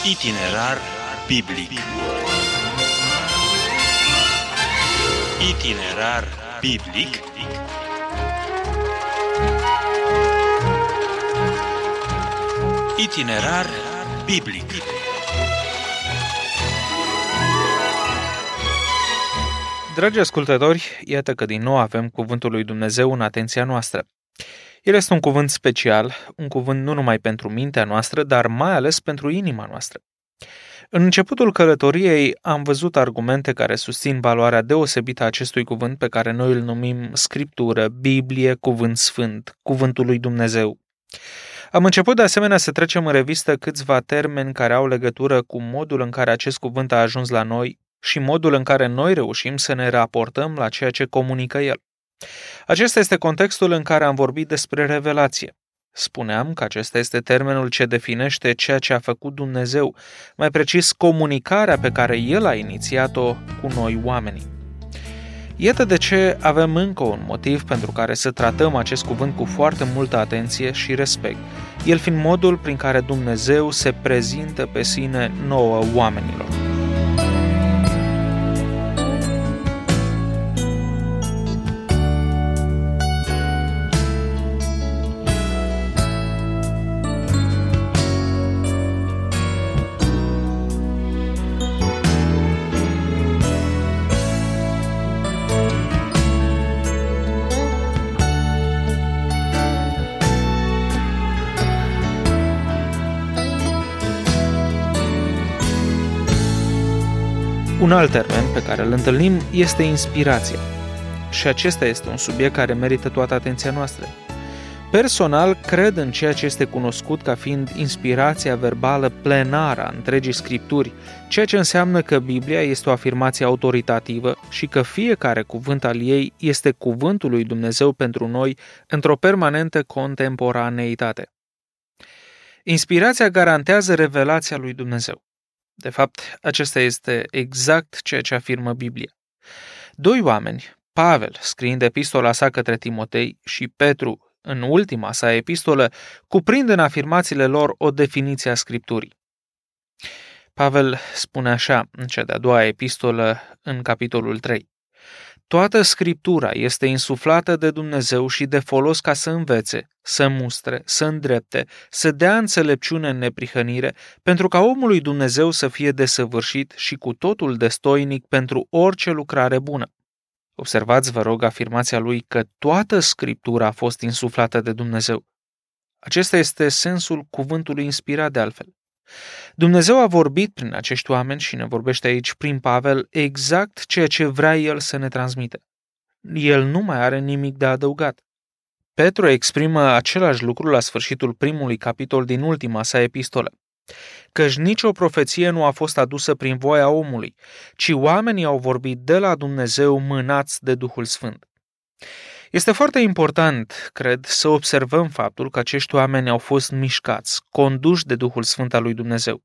Itinerar biblic. Itinerar biblic. Itinerar biblic. Dragi ascultători, iată că din nou avem Cuvântul lui Dumnezeu în atenția noastră. El este un cuvânt special, un cuvânt nu numai pentru mintea noastră, dar mai ales pentru inima noastră. În începutul călătoriei am văzut argumente care susțin valoarea deosebită a acestui cuvânt pe care noi îl numim Scriptură, Biblie, Cuvânt Sfânt, Cuvântul lui Dumnezeu. Am început de asemenea să trecem în revistă câțiva termeni care au legătură cu modul în care acest cuvânt a ajuns la noi și modul în care noi reușim să ne raportăm la ceea ce comunică el. Acesta este contextul în care am vorbit despre revelație. Spuneam că acesta este termenul ce definește ceea ce a făcut Dumnezeu, mai precis comunicarea pe care El a inițiat-o cu noi oamenii. Iată de ce avem încă un motiv pentru care să tratăm acest cuvânt cu foarte multă atenție și respect, el fiind modul prin care Dumnezeu se prezintă pe sine nouă oamenilor. Un alt termen pe care îl întâlnim este inspirația. Și acesta este un subiect care merită toată atenția noastră. Personal, cred în ceea ce este cunoscut ca fiind inspirația verbală plenară a întregii Scripturi, ceea ce înseamnă că Biblia este o afirmație autoritativă și că fiecare cuvânt al ei este cuvântul lui Dumnezeu pentru noi într-o permanentă contemporaneitate. Inspirația garantează revelația lui Dumnezeu. De fapt, acesta este exact ceea ce afirmă Biblia. Doi oameni, Pavel, scriind epistola sa către Timotei, și Petru, în ultima sa epistolă, cuprind în afirmațiile lor o definiție a Scripturii. Pavel spune așa, în cea de-a doua epistolă, în capitolul 3. Toată Scriptura este insuflată de Dumnezeu și de folos ca să învețe, să mustre, să îndrepte, să dea înțelepciune în neprihănire, pentru ca omul lui Dumnezeu să fie desăvârșit și cu totul destoinic pentru orice lucrare bună. Observați, vă rog, afirmația lui că toată Scriptura a fost insuflată de Dumnezeu. Acesta este sensul cuvântului inspirat de altfel. Dumnezeu a vorbit prin acești oameni și ne vorbește aici prin Pavel exact ceea ce vrea el să ne transmită. El nu mai are nimic de adăugat. Petru exprimă același lucru la sfârșitul primului capitol din ultima sa epistolă. Căci nicio profeție nu a fost adusă prin voia omului, ci oamenii au vorbit de la Dumnezeu mânați de Duhul Sfânt. Este foarte important, cred, să observăm faptul că acești oameni au fost mișcați, conduși de Duhul Sfânt al lui Dumnezeu.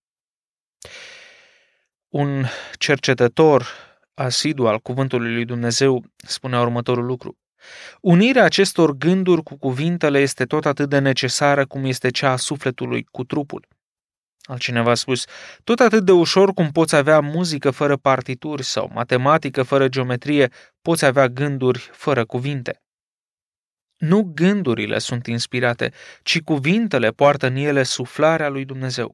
Un cercetător asidu al cuvântului lui Dumnezeu spunea următorul lucru. Unirea acestor gânduri cu cuvintele este tot atât de necesară cum este cea a sufletului cu trupul. Altcineva a spus, tot atât de ușor cum poți avea muzică fără partituri sau matematică fără geometrie, poți avea gânduri fără cuvinte. Nu gândurile sunt inspirate, ci cuvintele poartă în ele suflarea lui Dumnezeu.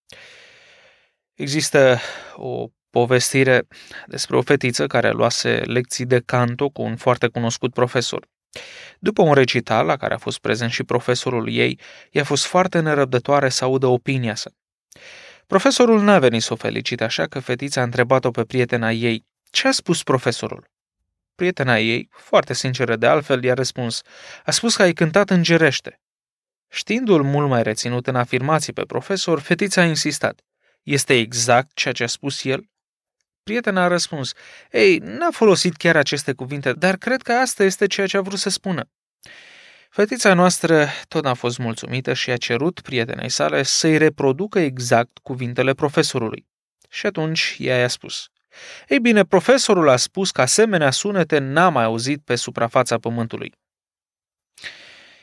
Există o povestire despre o fetiță care luase lecții de canto cu un foarte cunoscut profesor. După un recital la care a fost prezent și profesorul ei, i-a fost foarte nerăbdătoare să audă opinia sa. Profesorul n-a venit să o felicite, așa că fetița a întrebat-o pe prietena ei, ce a spus profesorul? Prietena ei, foarte sinceră de altfel, i-a răspuns, a spus că ai cântat îngerește. Știindu-l mult mai reținut în afirmații pe profesor, fetița a insistat. Este exact ceea ce a spus el? Prietena a răspuns, ei, n-a folosit chiar aceste cuvinte, dar cred că asta este ceea ce a vrut să spună. Fetița noastră tot n-a fost mulțumită și a cerut prietenei sale să-i reproducă exact cuvintele profesorului. Și atunci ea i-a spus, ei bine, profesorul a spus că asemenea sunete n-a mai auzit pe suprafața pământului.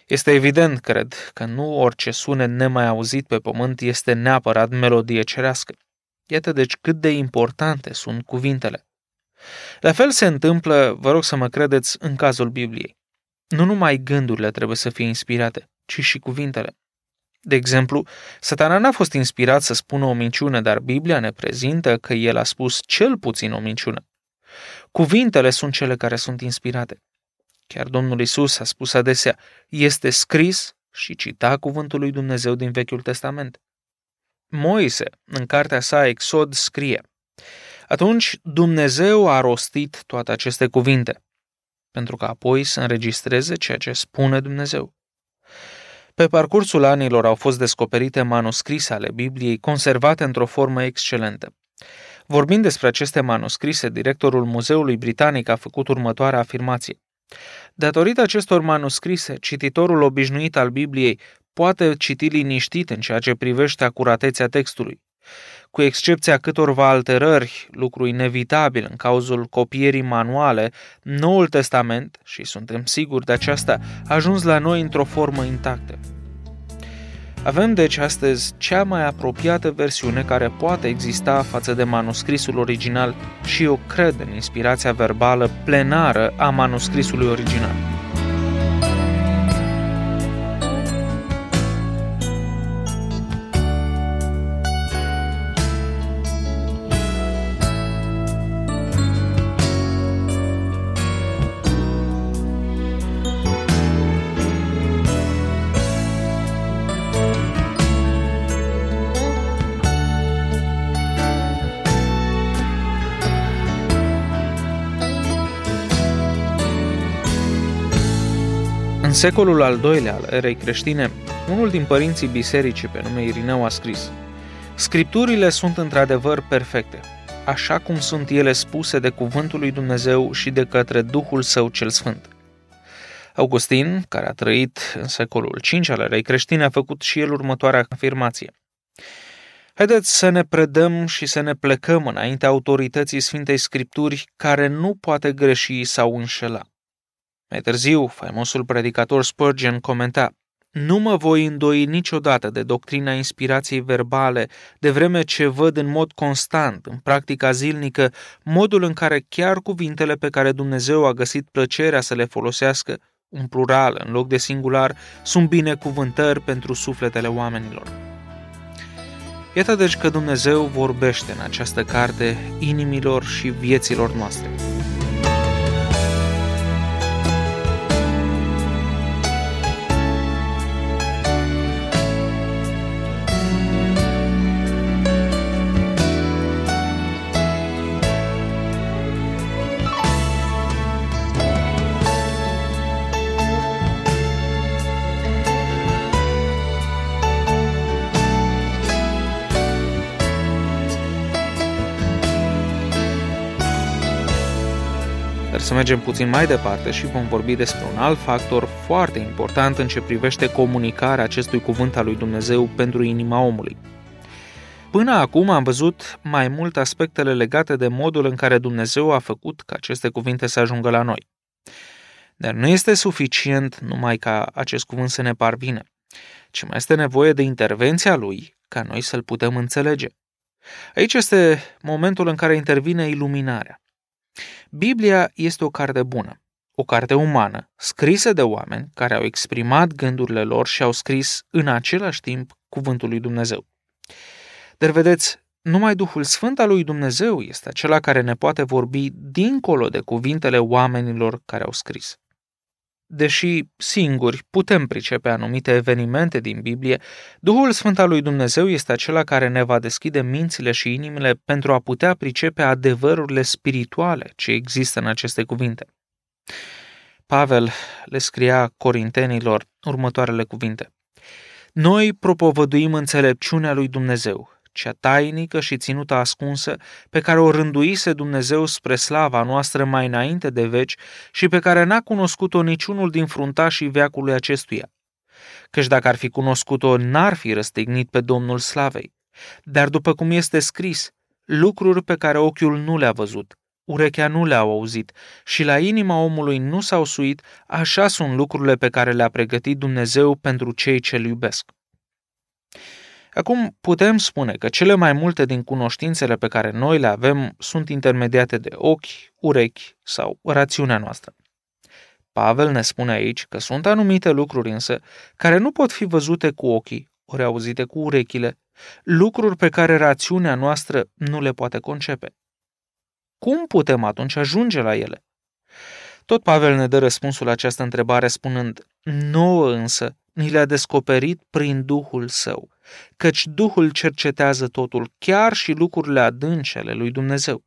Este evident, cred, că nu orice sunet nemai auzit pe pământ este neapărat melodie cerească. Iată deci cât de importante sunt cuvintele. La fel se întâmplă, vă rog să mă credeți, în cazul Bibliei. Nu numai gândurile trebuie să fie inspirate, ci și cuvintele. De exemplu, Satana n-a fost inspirat să spună o minciună, dar Biblia ne prezintă că el a spus cel puțin o minciună. Cuvintele sunt cele care sunt inspirate. Chiar Domnul Iisus a spus adesea, este scris, și cita cuvântul lui Dumnezeu din Vechiul Testament. Moise, în cartea sa Exod, scrie, atunci Dumnezeu a rostit toate aceste cuvinte, pentru că apoi să înregistreze ceea ce spune Dumnezeu. Pe parcursul anilor au fost descoperite manuscrise ale Bibliei conservate într-o formă excelentă. Vorbind despre aceste manuscrise, directorul Muzeului Britanic a făcut următoarea afirmație. Datorită acestor manuscrise, cititorul obișnuit al Bibliei poate citi liniștit în ceea ce privește acuratețea textului. Cu excepția câtorva alterări, lucru inevitabil în cazul copierii manuale, Noul Testament, și suntem siguri de aceasta, a ajuns la noi într-o formă intactă. Avem deci astăzi cea mai apropiată versiune care poate exista față de manuscrisul original și eu cred în inspirația verbală plenară a manuscrisului original. În secolul al II-lea al erei creștine, unul din părinții bisericii pe nume Irineu a scris: Scripturile sunt într-adevăr perfecte, așa cum sunt ele spuse de cuvântul lui Dumnezeu și de către Duhul Său cel Sfânt. Augustin, care a trăit în secolul V al erei creștine, a făcut și el următoarea afirmație. Haideți să ne predăm și să ne plecăm înaintea autorității Sfintei Scripturi, care nu poate greși sau înșela. Mai târziu, faimosul predicator Spurgeon comenta: Nu mă voi îndoi niciodată de doctrina inspirației verbale, de vreme ce văd în mod constant, în practica zilnică, modul în care chiar cuvintele pe care Dumnezeu a găsit plăcerea să le folosească, în plural în loc de singular, sunt binecuvântări pentru sufletele oamenilor. Iată deci că Dumnezeu vorbește în această carte inimilor și vieților noastre. Dar să mergem puțin mai departe și vom vorbi despre un alt factor foarte important în ce privește comunicarea acestui cuvânt al lui Dumnezeu pentru inima omului. Până acum am văzut mai mult aspectele legate de modul în care Dumnezeu a făcut ca aceste cuvinte să ajungă la noi. Dar nu este suficient numai ca acest cuvânt să ne parvină, ci mai este nevoie de intervenția Lui ca noi să-L putem înțelege. Aici este momentul în care intervine iluminarea. Biblia este o carte bună, o carte umană, scrisă de oameni care au exprimat gândurile lor și au scris în același timp cuvântul lui Dumnezeu. Dar vedeți, numai Duhul Sfânt al lui Dumnezeu este acela care ne poate vorbi dincolo de cuvintele oamenilor care au scris. Deși singuri putem pricepe anumite evenimente din Biblie, Duhul Sfânt al lui Dumnezeu este acela care ne va deschide mințile și inimile pentru a putea pricepe adevărurile spirituale ce există în aceste cuvinte. Pavel le scria corintenilor următoarele cuvinte: Noi propovăduim înțelepciunea lui Dumnezeu, cea tainică și ținută ascunsă, pe care o rânduise Dumnezeu spre slava noastră mai înainte de veci și pe care n-a cunoscut-o niciunul din fruntașii veacului acestuia. Căci dacă ar fi cunoscut-o, n-ar fi răstignit pe Domnul slavei. Dar după cum este scris, lucruri pe care ochiul nu le-a văzut, urechea nu le-au auzit și la inima omului nu s-au suit, așa sunt lucrurile pe care le-a pregătit Dumnezeu pentru cei ce-L iubesc. Acum putem spune că cele mai multe din cunoștințele pe care noi le avem sunt intermediate de ochi, urechi sau rațiunea noastră. Pavel ne spune aici că sunt anumite lucruri însă care nu pot fi văzute cu ochii, ori auzite cu urechile, lucruri pe care rațiunea noastră nu le poate concepe. Cum putem atunci ajunge la ele? Tot Pavel ne dă răspunsul la această întrebare spunând: nouă însă ni le-a descoperit prin Duhul Său, căci Duhul cercetează totul, chiar și lucrurile adânci ale lui Dumnezeu.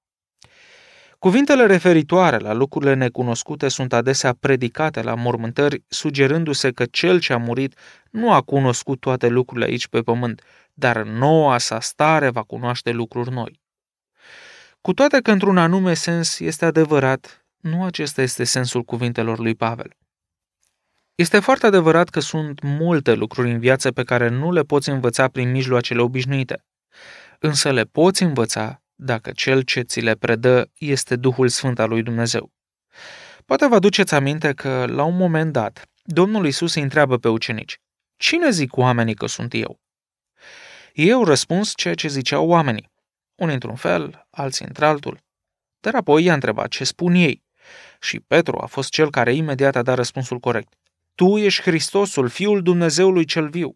Cuvintele referitoare la lucrurile necunoscute sunt adesea predicate la mormântări, sugerându-se că cel ce a murit nu a cunoscut toate lucrurile aici pe pământ, dar în noua sa stare va cunoaște lucruri noi. Cu toate că într-un anume sens este adevărat, nu acesta este sensul cuvintelor lui Pavel. Este foarte adevărat că sunt multe lucruri în viață pe care nu le poți învăța prin mijloacele obișnuite, însă le poți învăța dacă cel ce ți le predă este Duhul Sfânt al lui Dumnezeu. Poate vă aduceți aminte că, la un moment dat, Domnul Iisus îi întreabă pe ucenici: cine zic oamenii că sunt eu? Ei au răspuns ceea ce ziceau oamenii, unii într-un fel, alții într-altul. Dar apoi i-a întrebat ce spun ei și Petru a fost cel care imediat a dat răspunsul corect: tu ești Hristosul, Fiul Dumnezeului cel viu.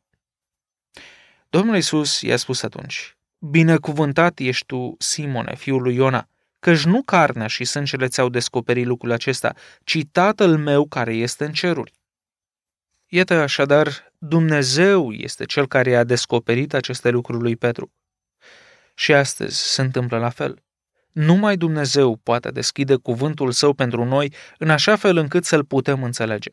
Domnul Iisus i-a spus atunci: binecuvântat ești tu, Simone, fiul lui Iona, căci nu carnea și sângele ți-au descoperit lucrul acesta, ci Tatăl meu care este în ceruri. Iată așadar, Dumnezeu este cel care i-a descoperit aceste lucruri lui Petru. Și astăzi se întâmplă la fel. Numai Dumnezeu poate deschide cuvântul Său pentru noi în așa fel încât să-L putem înțelege.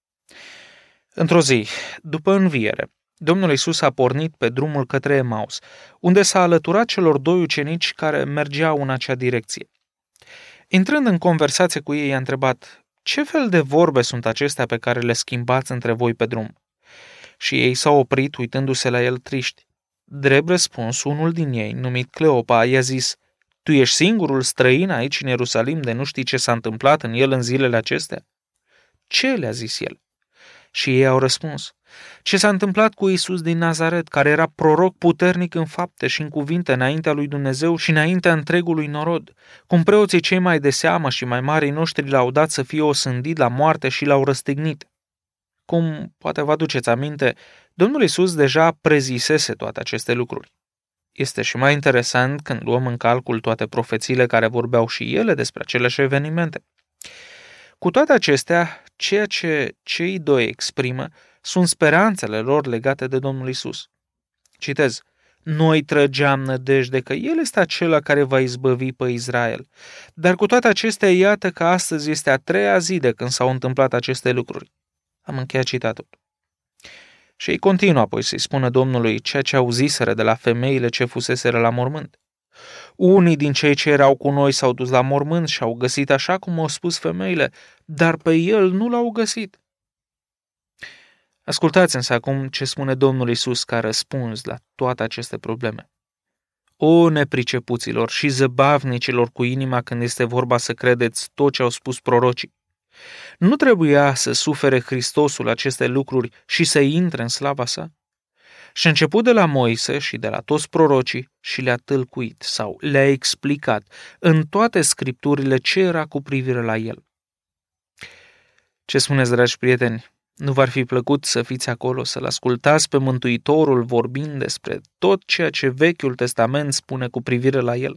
Într-o zi, după înviere, Domnul Iisus a pornit pe drumul către Emaus, unde s-a alăturat celor doi ucenici care mergeau în acea direcție. Intrând în conversație cu ei, i-a întrebat: ce fel de vorbe sunt acestea pe care le schimbați între voi pe drum? Și ei s-au oprit uitându-se la el triști. Drept răspuns, unul din ei, numit Cleopa, i-a zis: tu ești singurul străin aici în Ierusalim de nu știi ce s-a întâmplat în el în zilele acestea? Ce le-a zis el? Și ei au răspuns: ce s-a întâmplat cu Iisus din Nazaret, care era proroc puternic în fapte și în cuvinte înaintea lui Dumnezeu și înaintea întregului norod, cum preoții cei mai de seamă și mai mari noștri l-au dat să fie osândit la moarte și l-au răstignit. Cum poate vă aduceți aminte, Domnul Iisus deja prezisese toate aceste lucruri. Este și mai interesant când luăm în calcul toate profețiile care vorbeau și ele despre aceleași evenimente. Cu toate acestea, ceea ce cei doi exprimă sunt speranțele lor legate de Domnul Iisus. Citez: noi trăgeam nădejde că El este acela care va izbăvi pe Israel. Dar cu toate acestea, iată că astăzi este a treia zi de când s-au întâmplat aceste lucruri. Am încheiat citatul. Și ei continuă apoi să-i spună Domnului ceea ce auziseră de la femeile ce fuseseră la mormânt. Unii din cei ce erau cu noi s-au dus la mormânt și au găsit așa cum au spus femeile, dar pe el nu l-au găsit. Ascultați însă acum ce spune Domnul Iisus ca răspuns la toate aceste probleme. O nepricepuților și zăbavnicilor cu inima când este vorba să credeți tot ce au spus prorocii. Nu trebuia să sufere Hristosul aceste lucruri și să intre în slava sa? Și a început de la Moise și de la toți prorocii și le-a tâlcuit sau le-a explicat în toate scripturile ce era cu privire la el. Ce spuneți, dragi prieteni? Nu v-ar fi plăcut să fiți acolo, să-L ascultați pe Mântuitorul vorbind despre tot ceea ce Vechiul Testament spune cu privire la el?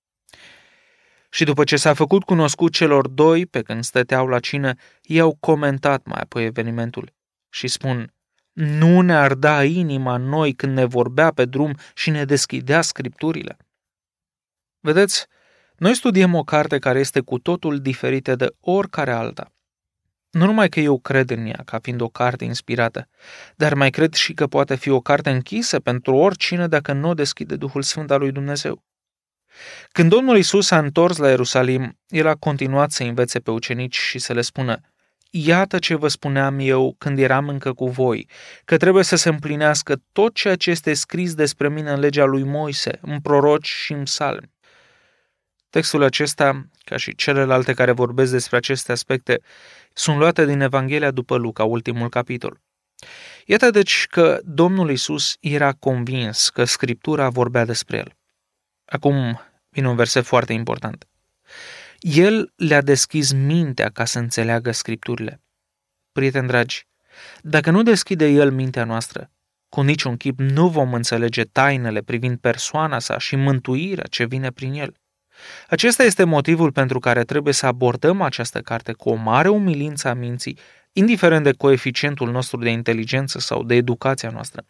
Și după ce s-a făcut cunoscut celor doi, pe când stăteau la cină, i-au comentat mai apoi evenimentul și spun: nu ne arda inima în noi când ne vorbea pe drum și ne deschidea scripturile? Vedeți, noi studiem o carte care este cu totul diferită de oricare alta. Nu numai că eu cred în ea ca fiind o carte inspirată, dar mai cred și că poate fi o carte închisă pentru oricine dacă nu o deschide Duhul Sfânt al lui Dumnezeu. Când Domnul Iisus s-a întors la Ierusalim, El a continuat să învețe pe ucenici și să le spună: iată ce vă spuneam eu când eram încă cu voi, că trebuie să se împlinească tot ceea ce este scris despre mine în legea lui Moise, în proroci și în psalmi. Textul acesta, ca și celelalte care vorbesc despre aceste aspecte, sunt luate din Evanghelia după Luca, ultimul capitol. Iată deci că Domnul Iisus era convins că Scriptura vorbea despre el. Acum vine un verset foarte important. El le-a deschis mintea ca să înțeleagă Scripturile. Prieteni dragi, dacă nu deschide El mintea noastră, cu niciun chip nu vom înțelege tainele privind persoana sa și mântuirea ce vine prin El. Acesta este motivul pentru care trebuie să abordăm această carte cu o mare umilință a minții, indiferent de coeficientul nostru de inteligență sau de educația noastră.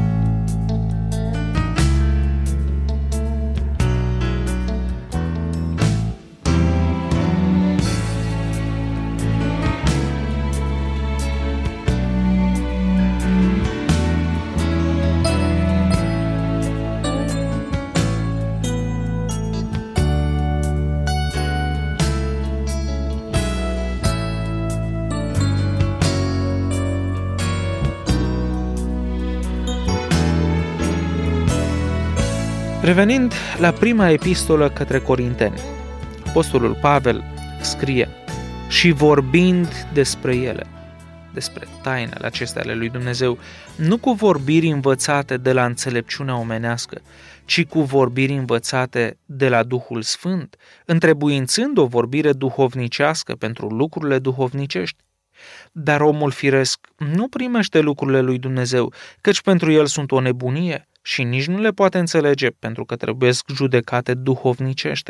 Revenind la prima epistolă către Corinteni, apostolul Pavel scrie: și vorbind despre ele, despre tainele acestea ale lui Dumnezeu, nu cu vorbiri învățate de la înțelepciunea omenească, ci cu vorbiri învățate de la Duhul Sfânt, întrebuințând o vorbire duhovnicească pentru lucrurile duhovnicești. Dar omul firesc nu primește lucrurile lui Dumnezeu, căci pentru el sunt o nebunie și nici nu le poate înțelege, pentru că trebuiesc judecate duhovnicește.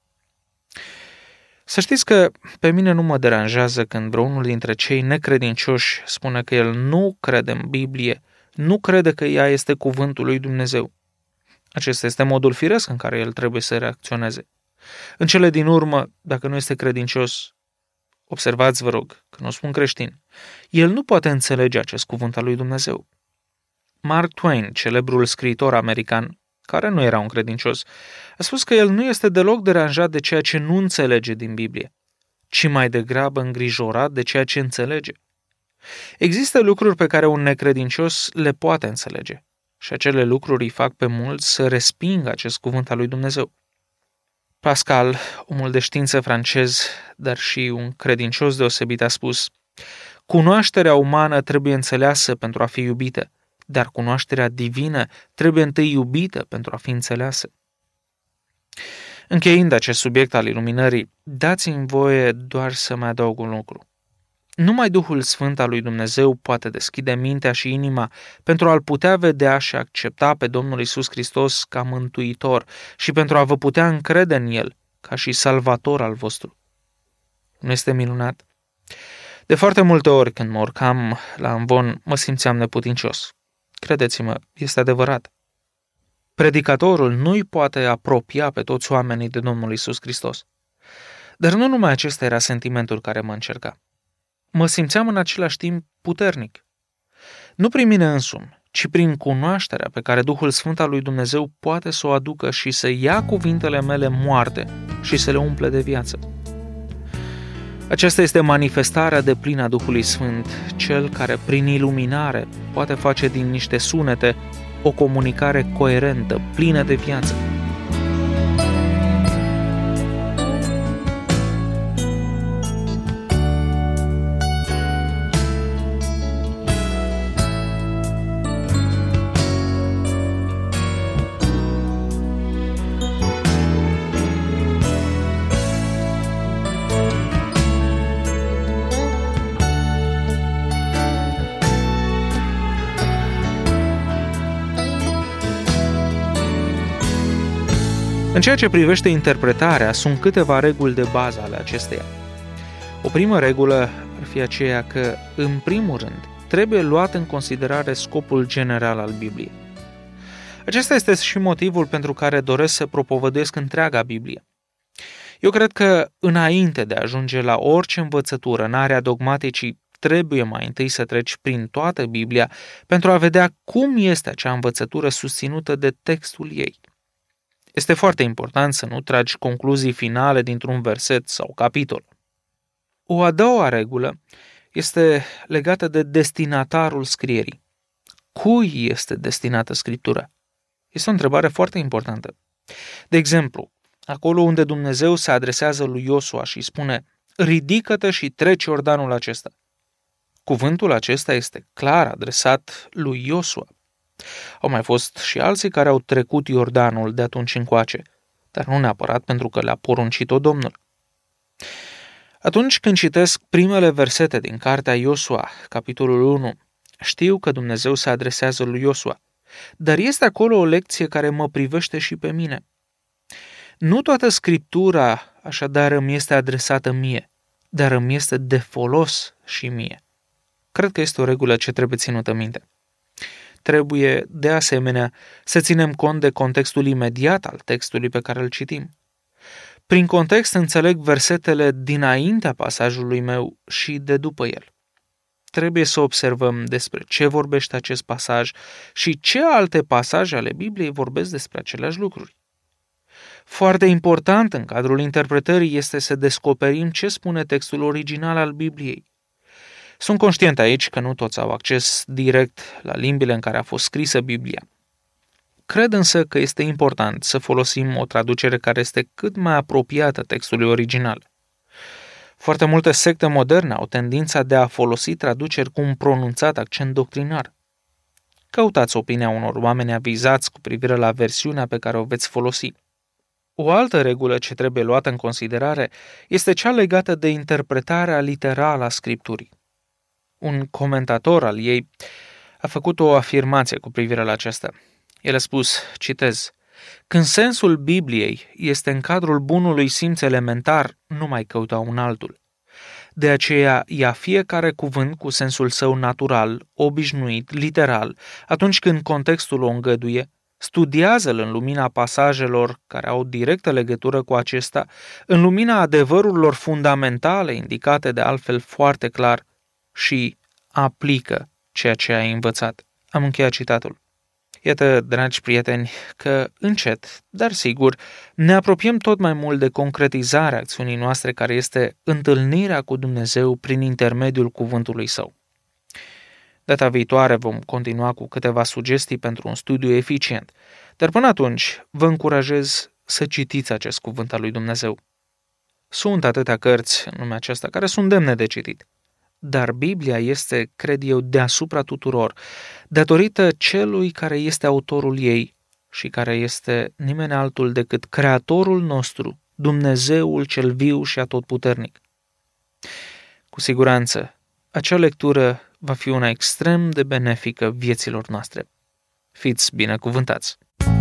Să știți că pe mine nu mă deranjează când vreunul dintre cei necredincioși spune că el nu crede în Biblie, nu crede că ea este cuvântul lui Dumnezeu. Acesta este modul firesc în care el trebuie să reacționeze. În cele din urmă, dacă nu este credincios, observați, vă rog, că nu spun creștin, el nu poate înțelege acest cuvânt al lui Dumnezeu. Mark Twain, celebrul scriitor american, care nu era un credincios, a spus că el nu este deloc deranjat de ceea ce nu înțelege din Biblie, ci mai degrabă îngrijorat de ceea ce înțelege. Există lucruri pe care un necredincios le poate înțelege și acele lucruri îi fac pe mulți să respingă acest cuvânt al lui Dumnezeu. Pascal, omul de știință francez, dar și un credincios deosebit, a spus: cunoașterea umană trebuie înțeleasă pentru a fi iubită, dar cunoașterea divină trebuie întâi iubită pentru a fi înțeleasă. Încheiind acest subiect al iluminării, dați-mi voie doar să mai adaug un lucru. Numai Duhul Sfânt al lui Dumnezeu poate deschide mintea și inima pentru a-L putea vedea și accepta pe Domnul Iisus Hristos ca mântuitor și pentru a vă putea încrede în El ca și salvator al vostru. Nu este minunat? De foarte multe ori când mă urcam la amvon, mă simțeam neputincios. Credeți-mă, este adevărat. Predicatorul nu îi poate apropia pe toți oamenii de Domnul Iisus Hristos. Dar nu numai acesta era sentimentul care mă încerca. Mă simțeam în același timp puternic. Nu prin mine însumi, ci prin cunoașterea pe care Duhul Sfânt al lui Dumnezeu poate să o aducă și să ia cuvintele mele moarte și să le umple de viață. Aceasta este manifestarea deplină a Duhului Sfânt, cel care prin iluminare poate face din niște sunete o comunicare coerentă, plină de viață. În ceea ce privește interpretarea, sunt câteva reguli de bază ale acesteia. O primă regulă ar fi aceea că, în primul rând, trebuie luat în considerare scopul general al Bibliei. Acesta este și motivul pentru care doresc să propovăduiesc întreaga Biblie. Eu cred că, înainte de a ajunge la orice învățătură în area dogmaticii, trebuie mai întâi să treci prin toată Biblia pentru a vedea cum este acea învățătură susținută de textul ei. Este foarte important să nu tragi concluzii finale dintr-un verset sau capitol. O a doua regulă este legată de destinatarul scrierii. Cui este destinată Scriptura? Este o întrebare foarte importantă. De exemplu, acolo unde Dumnezeu se adresează lui Iosua și spune: ridică-te și treci Iordanul acesta. Cuvântul acesta este clar adresat lui Iosua. Au mai fost și alții care au trecut Iordanul de atunci încoace, dar nu neapărat pentru că le-a poruncit-o Domnul. Atunci când citesc primele versete din cartea Iosua, capitolul 1, știu că Dumnezeu se adresează lui Iosua, dar este acolo o lecție care mă privește și pe mine. Nu toată Scriptura, așadar, îmi este adresată mie, dar îmi este de folos și mie. Cred că este o regulă ce trebuie ținută minte. Trebuie, de asemenea, să ținem cont de contextul imediat al textului pe care îl citim. Prin context înțeleg versetele dinaintea pasajului meu și de după el. Trebuie să observăm despre ce vorbește acest pasaj și ce alte pasaje ale Bibliei vorbesc despre aceleași lucruri. Foarte important în cadrul interpretării este să descoperim ce spune textul original al Bibliei. Sunt conștient aici că nu toți au acces direct la limbile în care a fost scrisă Biblia. Cred însă că este important să folosim o traducere care este cât mai apropiată textului original. Foarte multe secte moderne au tendința de a folosi traduceri cu un pronunțat accent doctrinar. Căutați opinia unor oameni avizați cu privire la versiunea pe care o veți folosi. O altă regulă ce trebuie luată în considerare este cea legată de interpretarea literală a Scripturii. Un comentator al ei a făcut o afirmație cu privire la aceasta. El a spus, citez: când sensul Bibliei este în cadrul bunului simț elementar, nu mai căuta un altul. De aceea ia fiecare cuvânt cu sensul său natural, obișnuit, literal, atunci când contextul o îngăduie, studiază-l în lumina pasajelor care au directă legătură cu acesta, în lumina adevărurilor fundamentale indicate de altfel foarte clar și aplică ceea ce ai învățat. Am încheiat citatul. Iată, dragi prieteni, că încet, dar sigur, ne apropiem tot mai mult de concretizarea acțiunii noastre care este întâlnirea cu Dumnezeu prin intermediul cuvântului Său. Data viitoare vom continua cu câteva sugestii pentru un studiu eficient, dar până atunci vă încurajez să citiți acest cuvânt al lui Dumnezeu. Sunt atâtea cărți în lumea aceasta care sunt demne de citit, dar Biblia este, cred eu, deasupra tuturor, datorită celui care este autorul ei și care este nimeni altul decât Creatorul nostru, Dumnezeul cel viu și atotputernic. Cu siguranță, acea lectură va fi una extrem de benefică vieților noastre. Fiți binecuvântați!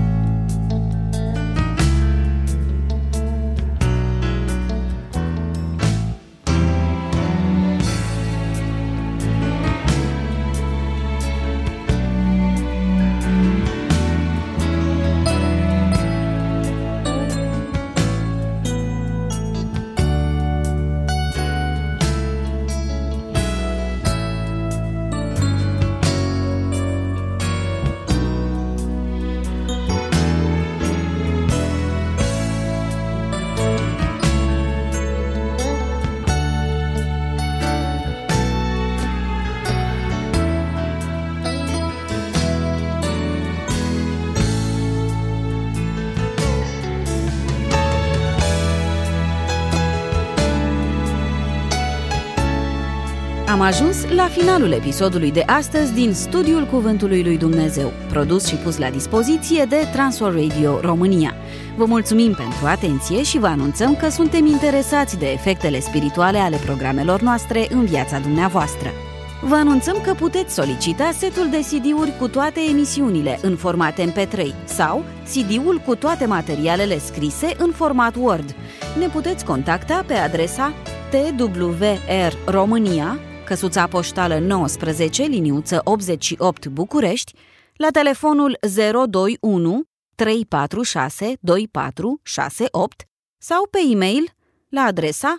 Am ajuns la finalul episodului de astăzi din Studiul Cuvântului lui Dumnezeu, produs și pus la dispoziție de Transworld Radio România. Vă mulțumim pentru atenție și vă anunțăm că suntem interesați de efectele spirituale ale programelor noastre în viața dumneavoastră. Vă anunțăm că puteți solicita setul de CD-uri cu toate emisiunile în format MP3 sau CD-ul cu toate materialele scrise în format Word. Ne puteți contacta pe adresa TWR România, căsuța poștală 19, liniuță 88 București, la telefonul 021 346 2468 sau pe e-mail la adresa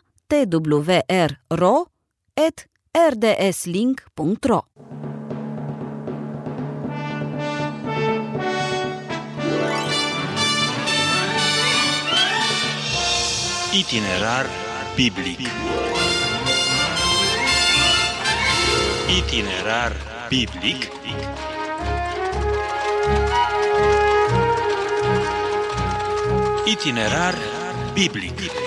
twrro@rdslink.ro. Itinerar biblic. Itinerar biblic. Itinerar biblic.